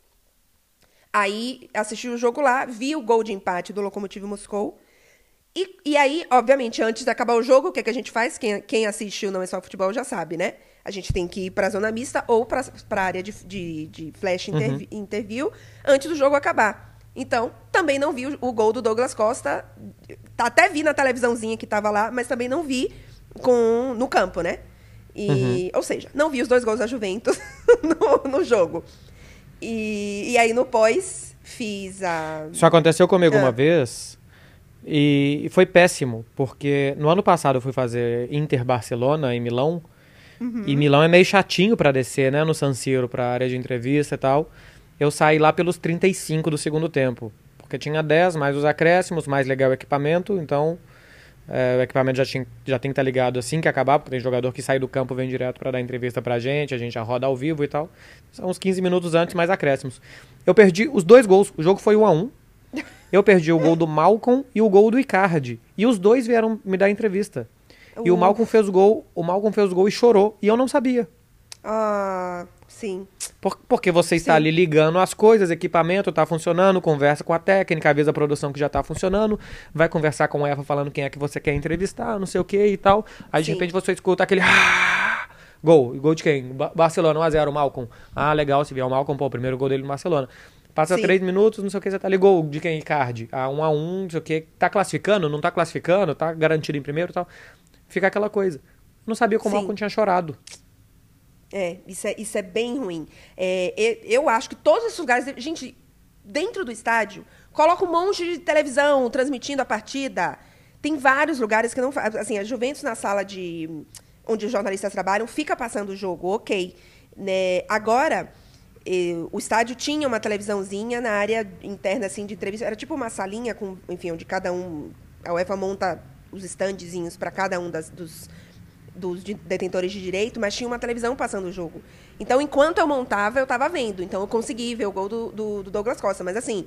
Aí, assisti o jogo lá. Vi o gol de empate do Lokomotiv Moscou. E aí, obviamente, antes de acabar o jogo, o que a gente faz? Quem assiste o Não É Só Futebol já sabe, né? A gente tem que ir para a zona mista ou para a área de flash interview antes do jogo acabar. Então, também não vi o gol do Douglas Costa. Até vi na televisãozinha que estava lá, mas também não vi no campo, né? Ou seja, não vi os 2 gols da Juventus no jogo. E aí, no pós, fiz a... Isso aconteceu comigo uma vez... E foi péssimo, porque no ano passado eu fui fazer Inter-Barcelona em Milão, e Milão é meio chatinho pra descer, né, no San Siro, pra área de entrevista e tal. Eu saí lá pelos 35 do segundo tempo, porque tinha 10, mais os acréscimos, mais legal o equipamento, então o equipamento já tem que estar ligado assim que acabar, porque tem jogador que sai do campo, vem direto pra dar entrevista pra gente, a gente já roda ao vivo e tal. São uns 15 minutos antes, mais acréscimos. Eu perdi os 2 gols, o jogo foi 1-1. Eu perdi o gol do Malcom e o gol do Icardi. E os 2 vieram me dar entrevista. E o Malcom fez o gol e chorou. E eu não sabia. Ah, sim. Porque você está ali ligando as coisas, equipamento está funcionando, conversa com a técnica, avisa a produção que já está funcionando, vai conversar com a EFA falando quem é que você quer entrevistar, não sei o que e tal. Aí de repente você escuta aquele... Gol. Gol de quem? Barcelona, 1-0, Malcom. Ah, legal, se vier o Malcom, pô, o primeiro gol dele no Barcelona. Passa 3 minutos, não sei o que, você tá ali, gol de quem? Icardi. 1-1, não sei o que. Tá classificando? Não tá classificando? Tá garantido em primeiro e tal. Fica aquela coisa. Não sabia como o Malcom tinha chorado. Isso é bem ruim. Eu acho que todos esses lugares... Gente, dentro do estádio, coloca um monte de televisão transmitindo a partida. Tem vários lugares que não... Assim, a Juventus na sala onde os jornalistas trabalham, fica passando o jogo, ok. Né? Agora... o estádio tinha uma televisãozinha na área interna assim, de entrevista. Era tipo uma salinha, enfim, onde cada um... A UEFA monta os standzinhos para cada um dos detentores de direito, mas tinha uma televisão passando o jogo. Então, enquanto eu montava, eu estava vendo. Então, eu consegui ver o gol do Douglas Costa. Mas, assim,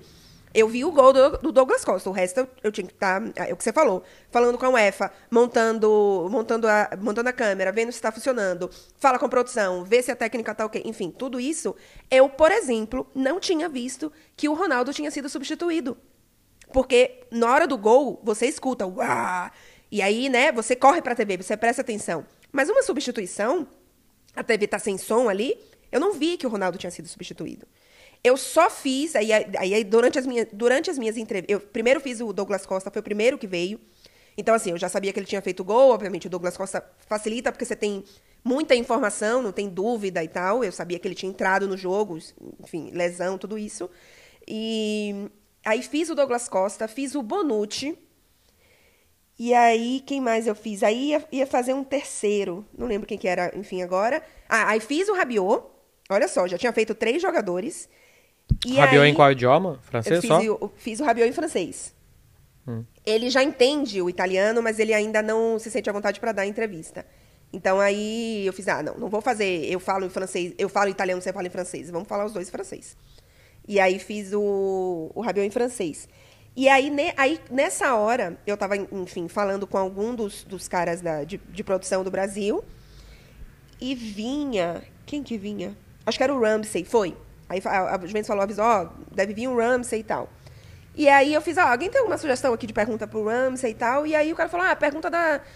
Eu vi o gol do Douglas Costa. O resto eu tinha que estar. É o que você falou. Falando com a UEFA, montando a câmera, vendo se está funcionando. Fala com a produção, vê se a técnica tá ok. Enfim, tudo isso. Eu, por exemplo, não tinha visto que o Ronaldo tinha sido substituído. Porque na hora do gol, você escuta. Uá! E aí, né, você corre pra TV, você presta atenção. Mas uma substituição, a TV tá sem som ali, eu não vi que o Ronaldo tinha sido substituído. Eu só fiz, durante as minhas entrevistas, eu primeiro fiz o Douglas Costa, foi o primeiro que veio. Então, assim, eu já sabia que ele tinha feito gol, obviamente o Douglas Costa facilita, porque você tem muita informação, não tem dúvida e tal. Eu sabia que ele tinha entrado no jogo, enfim, lesão, tudo isso. E aí fiz o Douglas Costa, fiz o Bonucci. E aí, quem mais eu fiz? Aí ia fazer um terceiro, não lembro quem que era, enfim, agora. Aí fiz o Rabiot, olha só, já tinha feito 3 jogadores. E Rabiot aí, em qual idioma? Francês só? eu fiz o Rabiot em francês. Ele já entende o italiano, mas ele ainda não se sente à vontade para dar entrevista. Então aí eu fiz, não vou fazer, eu falo em francês, eu falo italiano, você fala em francês, vamos falar os dois em francês. E aí fiz o Rabiot em francês. E aí, nessa hora, eu estava, enfim, falando com algum dos caras de produção do Brasil, e vinha... Quem que vinha? Acho que era o Ramsey, foi. Aí a Juventus falou, avisou, deve vir um Ramsey e tal. E aí eu fiz, alguém tem alguma sugestão aqui de pergunta pro Ramsey e tal? E aí o cara falou, pergunta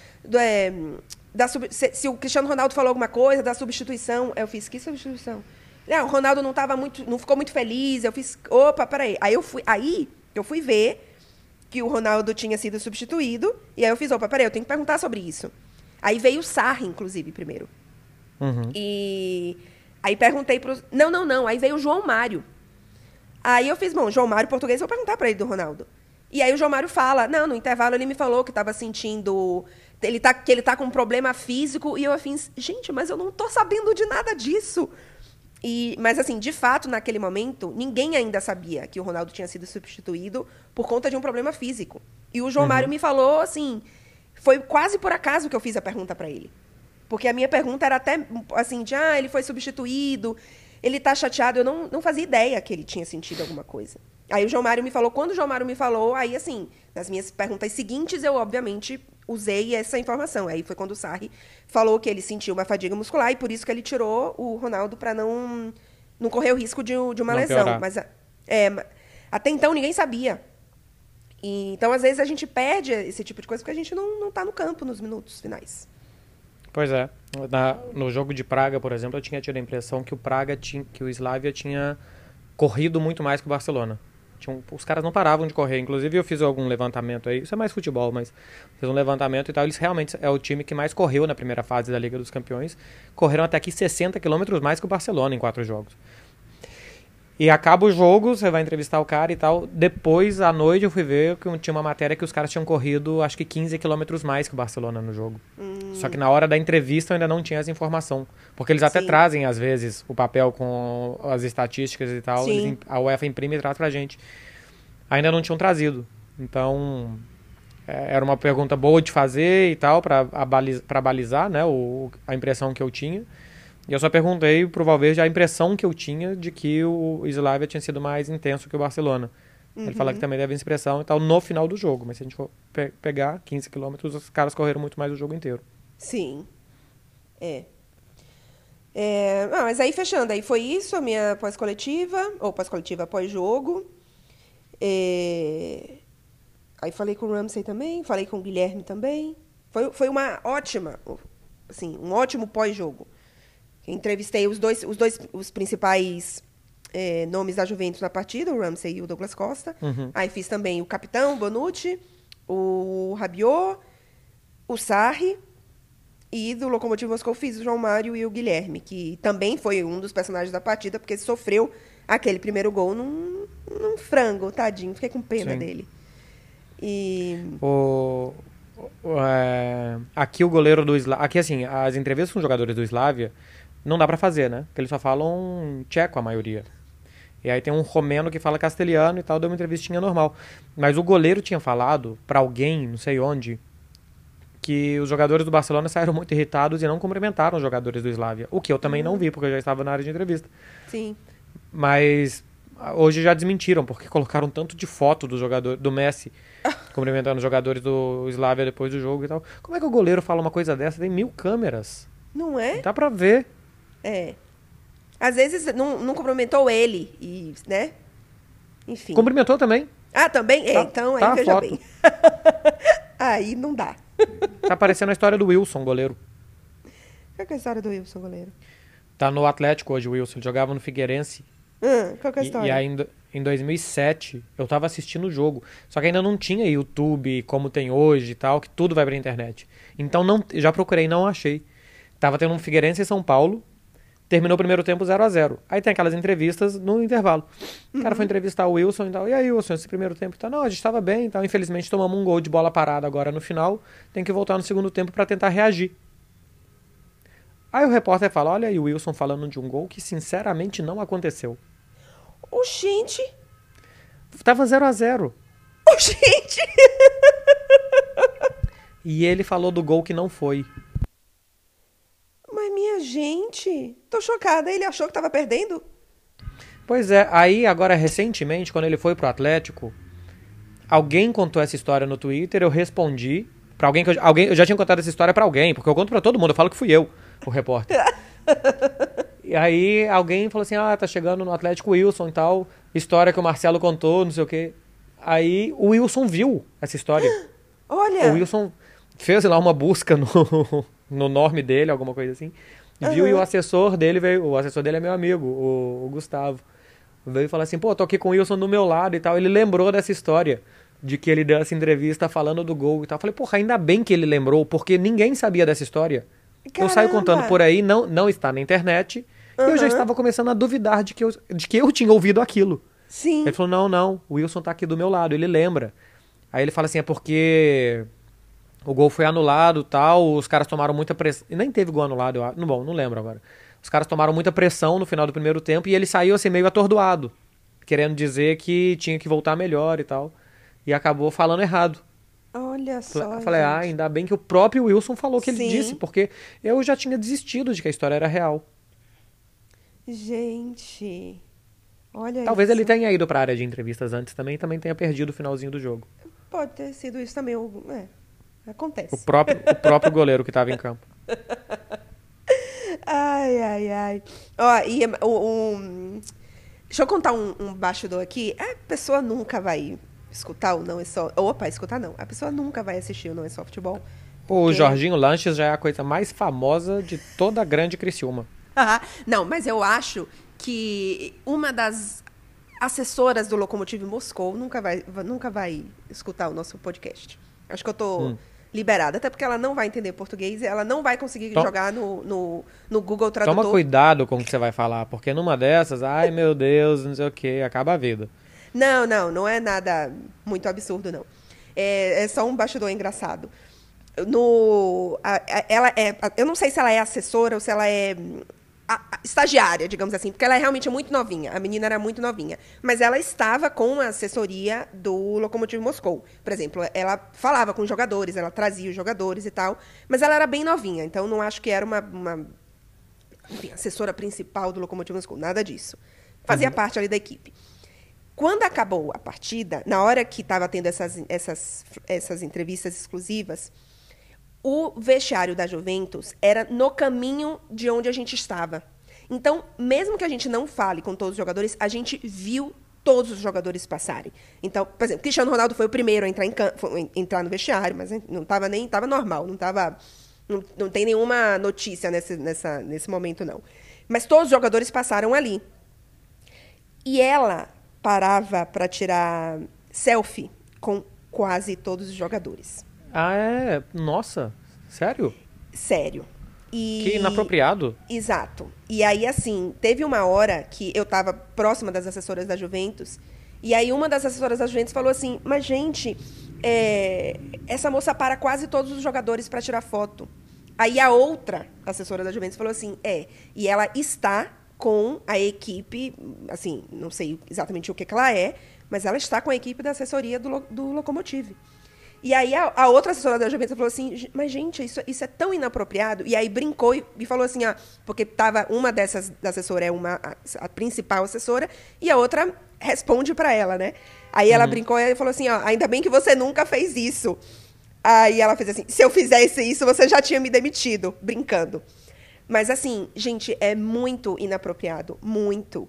se o Cristiano Ronaldo falou alguma coisa, da substituição. Eu fiz, que substituição? Não, o Ronaldo não ficou muito feliz. Eu fiz, opa, peraí. Aí eu fui ver que o Ronaldo tinha sido substituído. E aí eu fiz, opa, peraí, eu tenho que perguntar sobre isso. Aí veio o Sarri, inclusive, primeiro. Uhum. E aí perguntei pros... Não. Aí veio o João Mário. Aí eu fiz, João Mário português, eu vou perguntar pra ele do Ronaldo. E aí o João Mário fala, no intervalo ele me falou que tava sentindo... que ele tá com um problema físico. E eu fiz, gente, mas eu não tô sabendo de nada disso. Mas, assim, de fato, naquele momento, ninguém ainda sabia que o Ronaldo tinha sido substituído por conta de um problema físico. E o João Mário me falou, assim, foi quase por acaso que eu fiz a pergunta para ele. Porque a minha pergunta era até, assim, ele foi substituído, ele tá chateado. Eu não fazia ideia que ele tinha sentido alguma coisa. Aí o João Mário me falou, quando o João Mário me falou, aí, assim, nas minhas perguntas seguintes, eu, obviamente, usei essa informação. Aí foi quando o Sarri falou que ele sentiu uma fadiga muscular e por isso que ele tirou o Ronaldo para não correr o risco de uma lesão. Piorar. Mas até então ninguém sabia. Então, às vezes, a gente perde esse tipo de coisa porque a gente não tá no campo nos minutos finais. Pois é. No jogo de Praga, por exemplo, eu tinha tido a impressão que que o Slavia tinha corrido muito mais que o Barcelona. Os caras não paravam de correr. Inclusive, eu fiz algum levantamento aí. Isso é mais futebol, mas fiz um levantamento e tal. Eles realmente é o time que mais correu na primeira fase da Liga dos Campeões. Correram até aqui 60 quilômetros mais que o Barcelona em 4 jogos. E acaba o jogo, você vai entrevistar o cara e tal. Depois, à noite, eu fui ver que tinha uma matéria que os caras tinham corrido, acho que 15 quilômetros mais que o Barcelona no jogo. Só que na hora da entrevista eu ainda não tinha essa informação. Porque eles até trazem, às vezes, o papel com as estatísticas e tal. A UEFA imprime e traz pra gente. Ainda não tinham trazido. Então, era uma pergunta boa de fazer e tal, pra balizar, né, a impressão que eu tinha. E eu só perguntei pro Valverde a impressão que eu tinha de que o Slavia tinha sido mais intenso que o Barcelona. Ele fala que também teve essa impressão e tal no final do jogo. Mas se a gente for pegar 15 quilômetros, os caras correram muito mais o jogo inteiro. Sim. Mas aí, fechando, aí foi isso, a minha pós-coletiva, ou pós-coletiva pós-jogo. Aí falei com o Ramsey também, falei com o Guilherme também. Foi uma ótima, assim, um ótimo pós-jogo. Entrevistei os principais nomes da Juventus na partida, o Ramsey e o Douglas Costa. Aí fiz também o capitão, o Bonucci, o Rabiot, o Sarri, e do Lokomotiv Moscou fiz o João Mário e o Guilherme, que também foi um dos personagens da partida, porque sofreu aquele primeiro gol num frango, tadinho. Fiquei com pena dele. Aqui o goleiro do Slavia... Aqui, assim, as entrevistas com os jogadores do Slavia não dá pra fazer, né? Porque eles só falam tcheco, a maioria. E aí tem um romeno que fala castelhano e tal, deu uma entrevistinha normal. Mas o goleiro tinha falado pra alguém, não sei onde, que os jogadores do Barcelona saíram muito irritados e não cumprimentaram os jogadores do Slavia. O que eu também não vi, porque eu já estava na área de entrevista. Sim. Mas Hoje já desmentiram, porque colocaram tanto de foto do jogador, do Messi, cumprimentando os jogadores do Slavia depois do jogo e tal. Como é que o goleiro fala uma coisa dessa? Tem 1000 câmeras. Não é? Dá pra ver. É. Às vezes não cumprimentou ele, e, né? Enfim. Cumprimentou também. Ah, também? É, Tá- então aí tá a veja foto. bem. Aí não dá. Tá parecendo a história do Wilson, goleiro. Qual que é a história do Wilson, goleiro? Tá no Atlético hoje, o Wilson. Ele jogava no Figueirense. Qual que é a história? E ainda em 2007, eu tava assistindo o jogo. Só que ainda não tinha YouTube como tem hoje e tal, que tudo vai pra internet. Então já procurei, não achei. Tava tendo um Figueirense em São Paulo. Terminou o primeiro tempo 0-0. Aí tem aquelas entrevistas no intervalo. O cara foi entrevistar o Wilson e tal. E aí, Wilson, esse primeiro tempo? Tá, não, a gente tava bem e tal. Infelizmente tomamos um gol de bola parada agora no final. Tem que voltar no segundo tempo pra tentar reagir. Aí o repórter fala, olha aí o Wilson falando de um gol que sinceramente não aconteceu. Oxente! Tava 0-0. Oxente! E ele falou do gol que não foi. Mas minha gente, tô chocada. Ele achou que tava perdendo? Pois é, aí agora recentemente, quando ele foi pro Atlético, alguém contou essa história no Twitter, eu respondi pra alguém que eu já tinha contado essa história pra alguém, porque eu conto pra todo mundo, eu falo que fui eu, o repórter. E aí alguém falou assim, tá chegando no Atlético Wilson e tal, história que o Marcelo contou, não sei o quê. Aí o Wilson viu essa história. Olha! O Wilson fez lá uma busca no nome dele, alguma coisa assim. Viu e o assessor dele veio. O assessor dele é meu amigo, o Gustavo. Veio falar assim, tô aqui com o Wilson do meu lado e tal. Ele lembrou dessa história, de que ele deu essa entrevista falando do gol e tal. Eu falei, porra, ainda bem que ele lembrou, porque ninguém sabia dessa história. Caramba. Eu saio contando por aí, não está na internet. E eu já estava começando a duvidar de que eu tinha ouvido aquilo. Sim. Ele falou, não, o Wilson tá aqui do meu lado, ele lembra. Aí ele fala assim, é porque o gol foi anulado e tal, os caras tomaram muita pressão. E nem teve gol anulado, eu acho. Bom, não lembro agora. Os caras tomaram muita pressão no final do primeiro tempo e ele saiu assim meio atordoado, querendo dizer que tinha que voltar melhor e tal. E acabou falando errado. Olha só, Eu falei, gente. ainda bem que o próprio Wilson falou que ele Sim. disse, porque eu já tinha desistido de que a história era real. Gente, olha Talvez isso. ele tenha ido pra área de entrevistas antes também tenha perdido o finalzinho do jogo. Pode ter sido isso também. Acontece. O próprio goleiro que tava em campo. Ai, ai, ai. Ó, e deixa eu contar um bastidor aqui. A pessoa nunca vai escutar o Não É Só... Opa, escutar não. A pessoa nunca vai assistir o Não É Só Futebol. O porque- Jorginho Lanches já é a coisa mais famosa de toda a grande Criciúma. Não, mas eu acho que uma das assessoras do Lokomotiv Moscou nunca vai escutar o nosso podcast. Acho que eu tô liberada, até porque ela não vai entender português e ela não vai conseguir jogar no Google Tradutor. Toma cuidado com o que você vai falar, porque numa dessas, ai meu Deus, não sei o que, acaba a vida. Não é nada muito absurdo, não. É só um bastidor engraçado. Eu não sei se ela é assessora ou se ela é estagiária, digamos assim, porque ela é realmente muito novinha. A menina era muito novinha. Mas ela estava com a assessoria do Lokomotiv Moscou. Por exemplo, ela falava com os jogadores, ela trazia os jogadores e tal, mas ela era bem novinha, então não acho que era enfim, assessora principal do Lokomotiv Moscou, nada disso. Fazia parte ali da equipe. Quando acabou a partida, na hora que estava tendo essas entrevistas exclusivas, o vestiário da Juventus era no caminho de onde a gente estava. Então, mesmo que a gente não fale com todos os jogadores, a gente viu todos os jogadores passarem. Então, por exemplo, Cristiano Ronaldo foi o primeiro a entrar no vestiário, mas não estava nem estava normal, não tem nenhuma notícia nesse momento não. Mas todos os jogadores passaram ali. E ela parava para tirar selfie com quase todos os jogadores. Ah, é? Nossa, sério? Sério. Que inapropriado. Exato. E aí, assim, teve uma hora que eu estava próxima das assessoras da Juventus, e aí uma das assessoras da Juventus falou assim, mas, gente, essa moça para quase todos os jogadores para tirar foto. Aí a outra assessora da Juventus falou assim, e ela está com a equipe, assim, não sei exatamente o que ela é, mas ela está com a equipe da assessoria do Lokomotiv. E aí a outra assessora da Juventus falou assim, mas gente, isso é tão inapropriado. E aí brincou e falou assim, porque tava uma dessas da assessora é a principal assessora e a outra responde para ela, né? Aí ela brincou e falou assim, ainda bem que você nunca fez isso. Aí ela fez assim, se eu fizesse isso, você já tinha me demitido, brincando. Mas assim, gente, é muito inapropriado, muito.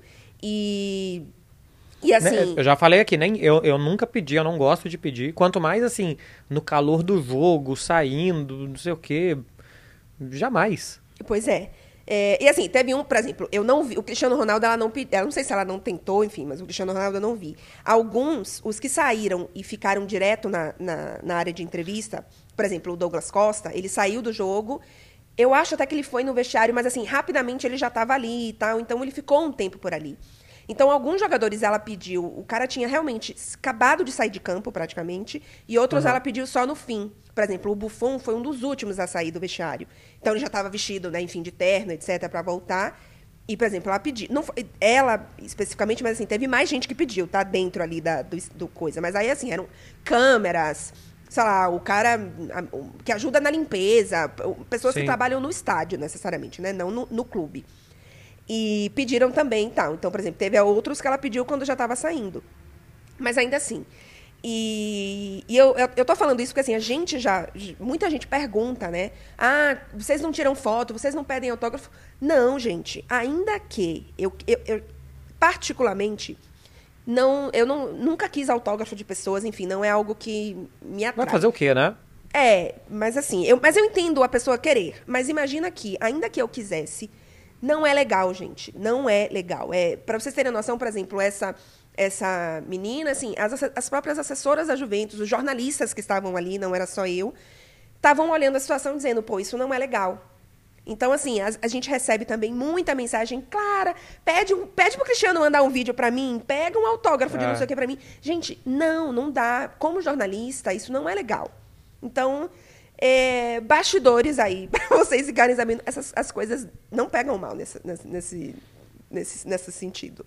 E assim... Eu já falei aqui, eu nunca pedi, eu não gosto de pedir. Quanto mais, assim, no calor do jogo, saindo, não sei o quê. Jamais. Pois é. E assim, teve por exemplo, eu não vi, o Cristiano Ronaldo, ela não sei se ela não tentou, enfim, mas o Cristiano Ronaldo eu não vi. Alguns, os que saíram e ficaram direto na área de entrevista, por exemplo, o Douglas Costa, ele saiu do jogo, eu acho até que ele foi no vestiário, mas assim, rapidamente ele já estava ali e tal, então ele ficou um tempo por ali. Então, alguns jogadores ela pediu, o cara tinha realmente acabado de sair de campo, praticamente, e outros ela pediu só no fim. Por exemplo, o Buffon foi um dos últimos a sair do vestiário. Então, ele já estava vestido, né, enfim, de terno, etc., para voltar. E, por exemplo, ela pediu, não foi ela especificamente, mas assim, teve mais gente que pediu, tá, dentro ali do coisa. Mas aí, assim, eram câmeras, sei lá, o cara que ajuda na limpeza, pessoas que trabalham no estádio, necessariamente, né, não no clube. E pediram também, tal. Então, por exemplo, teve outros que ela pediu quando já estava saindo. Mas ainda assim. E eu tô falando isso porque, assim, muita gente pergunta, né? Vocês não tiram foto, vocês não pedem autógrafo? Não, gente. Ainda que eu particularmente, eu nunca quis autógrafo de pessoas, enfim, não é algo que me atrai. Vai fazer o quê, né? Mas assim, mas eu entendo a pessoa querer. Mas imagina que, ainda que eu quisesse, não é legal, gente. Não é legal. Para vocês terem noção, por exemplo, essa menina, assim, as próprias assessoras da Juventus, os jornalistas que estavam ali, não era só eu, estavam olhando a situação dizendo, pô, isso não é legal. Então, assim, a gente recebe também muita mensagem clara, pede pro Cristiano mandar um vídeo para mim, pega um autógrafo de não sei o que para mim. Gente, não dá. Como jornalista, isso não é legal. Então... bastidores aí, para vocês ficarem sabendo, as coisas não pegam mal nesse sentido.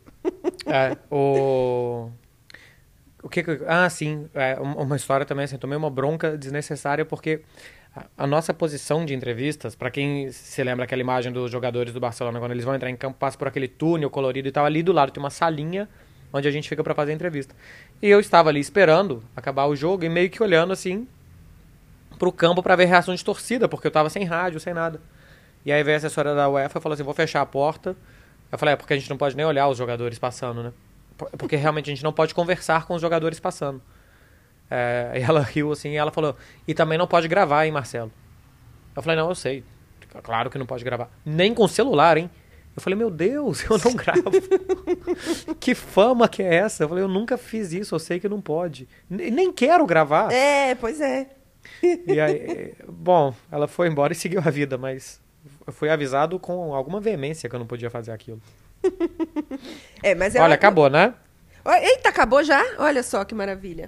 O que sim, uma história também, assim, tomei uma bronca desnecessária porque a nossa posição de entrevistas, para quem se lembra aquela imagem dos jogadores do Barcelona, quando eles vão entrar em campo, passa por aquele túnel colorido e tal, ali do lado tem uma salinha onde a gente fica para fazer a entrevista. E eu estava ali esperando acabar o jogo e meio que olhando assim pro campo pra ver reação de torcida, porque eu tava sem rádio, sem nada. E aí veio a assessora da UEFA e falou assim, vou fechar a porta. Eu falei, porque a gente não pode nem olhar os jogadores passando, né? Porque realmente a gente não pode conversar com os jogadores passando. E ela riu assim, e ela falou, e também não pode gravar, hein, Marcelo? Eu falei, não, eu sei. Claro que não pode gravar. Nem com celular, hein? Eu falei, meu Deus, eu não gravo. Que fama que é essa? Eu falei, eu nunca fiz isso, eu sei que não pode. Nem quero gravar. Pois é. E aí, bom, ela foi embora e seguiu a vida, mas eu fui avisado com alguma veemência que eu não podia fazer aquilo. Mas olha, acabou, né? Eita, acabou já? Olha só que maravilha.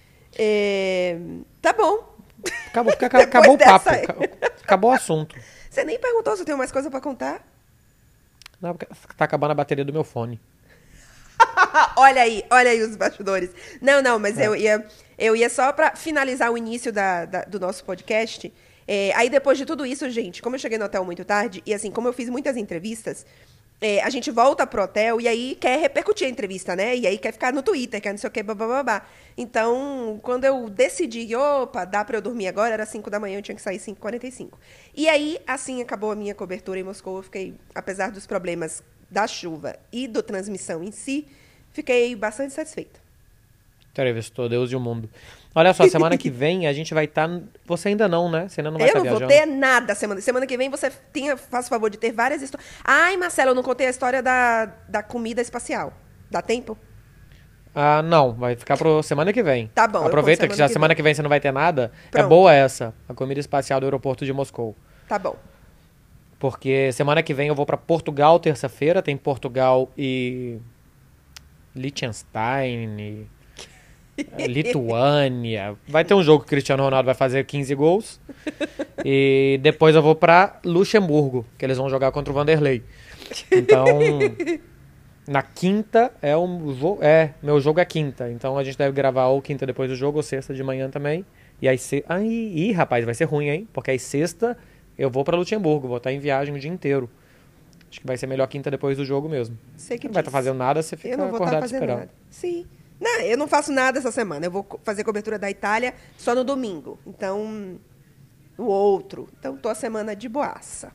Tá bom. Acabou, porque acabou o papo. Acabou o assunto. Você nem perguntou se eu tenho mais coisa pra contar? Não, porque tá acabando a bateria do meu fone. olha aí os bastidores. Não, mas eu ia só para finalizar o início do nosso podcast. Aí depois de tudo isso, gente, como eu cheguei no hotel muito tarde, e assim, como eu fiz muitas entrevistas, a gente volta pro hotel e aí quer repercutir a entrevista, né? E aí quer ficar no Twitter, quer não sei o que, babá. Então, quando eu decidi, opa, dá para eu dormir agora, era 5 da manhã, eu tinha que sair 5h45. E aí, assim, acabou a minha cobertura em Moscou. Eu fiquei, apesar dos problemas da chuva e da transmissão em si, fiquei bastante satisfeita. Entrevistou Deus e o mundo. Olha só, semana que vem a gente vai estar... Você ainda não, né? Você ainda não vai estar viajando. Eu não vou ter nada semana que vem. Você faça o favor de ter várias histórias. Ai, Marcelo, eu não contei a história da comida espacial. Dá tempo? Não. Vai ficar pro semana que vem. Tá bom. Aproveita que já semana que vem você não vai ter nada. Pronto. É boa essa. A comida espacial do aeroporto de Moscou. Tá bom. Porque semana que vem eu vou pra Portugal, terça-feira. Tem Portugal e... Liechtenstein Lituânia. Vai ter um jogo que o Cristiano Ronaldo vai fazer 15 gols. E depois eu vou pra Luxemburgo, que eles vão jogar contra o Vanderlei. Então, na quinta é um jogo. Meu jogo é quinta. Então a gente deve gravar ou quinta depois do jogo, ou sexta de manhã também. E aí, rapaz, vai ser ruim, hein? Porque aí sexta eu vou pra Luxemburgo, vou estar em viagem o dia inteiro. Acho que vai ser melhor quinta depois do jogo mesmo. Sei que Não vai estar fazendo nada, você Eu fica não vou estar acordado fazendo esperando. nada. Sim. Não, eu não faço nada essa semana. Eu vou fazer cobertura da Itália só no domingo. Então, o outro. Então, tô a semana de boaça.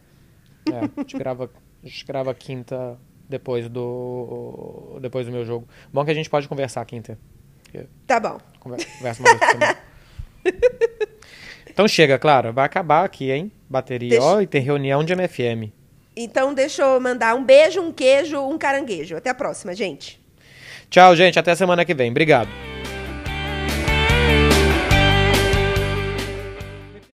A gente grava quinta depois do meu jogo. Bom que a gente pode conversar quinta. Tá bom. Conversa uma vez por semana. Então chega, Clara. Vai acabar aqui, hein? Bateria. Ó, e tem reunião de MFM. Então, deixa eu mandar um beijo, um queijo, um caranguejo. Até a próxima, gente. Tchau, gente. Até semana que vem. Obrigado.